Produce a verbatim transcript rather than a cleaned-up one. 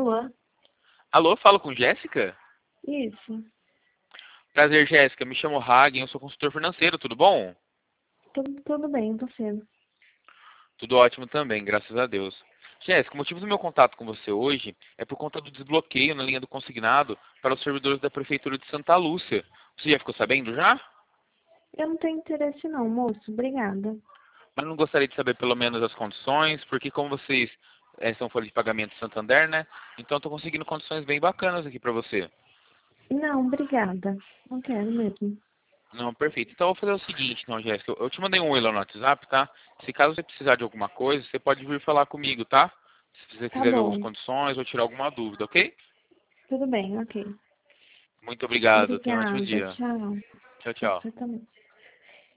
Alô? Alô, falo com Jéssica? Isso. Prazer, Jéssica. Me chamo Hagen, eu sou consultor financeiro, tudo bom? Tudo, tudo bem, você? Tudo ótimo também, graças a Deus. Jéssica, o motivo do meu contato com você hoje é por conta do desbloqueio na linha do consignado para os servidores da Prefeitura de Santa Lúcia. Você já ficou sabendo já? Eu não tenho interesse não, moço. Obrigada. Mas não gostaria de saber pelo menos as condições, porque como vocês eh, são folha de pagamento de Santander, né? Então estou conseguindo condições bem bacanas aqui para você. Não, obrigada. Não quero mesmo. Não, perfeito. Então eu vou fazer o seguinte, então, Jéssica. Eu eu te mandei um oi lá no WhatsApp, tá? Se caso você precisar de alguma coisa, você pode vir falar comigo, tá? Se você Tá quiser ver algumas bom. condições ou tirar alguma dúvida, ok? Tudo bem, ok. Muito obrigado. Tenha um ótimo Obrigada. dia. Tchau. Tchau, Pra tchau. você também.